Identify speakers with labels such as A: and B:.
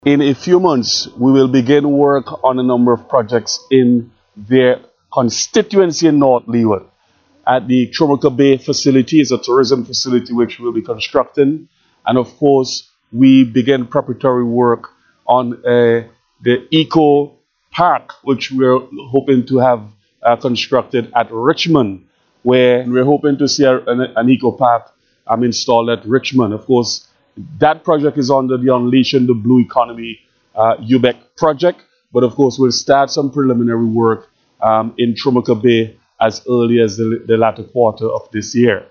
A: In a few months, we will begin work on a number of projects in their constituency in North Leeward. At the Chumuka Bay facility is a tourism facility which we'll be constructing. And of course, we begin preparatory work on the Eco Park, which we're hoping to have constructed at Richmond, where we're hoping to see an Eco Park installed at Richmond. Of course, that project is under the Unleashing the Blue Economy UBEC project. But of course, we'll start some preliminary work in Chumuka Bay as early as the latter quarter of this year.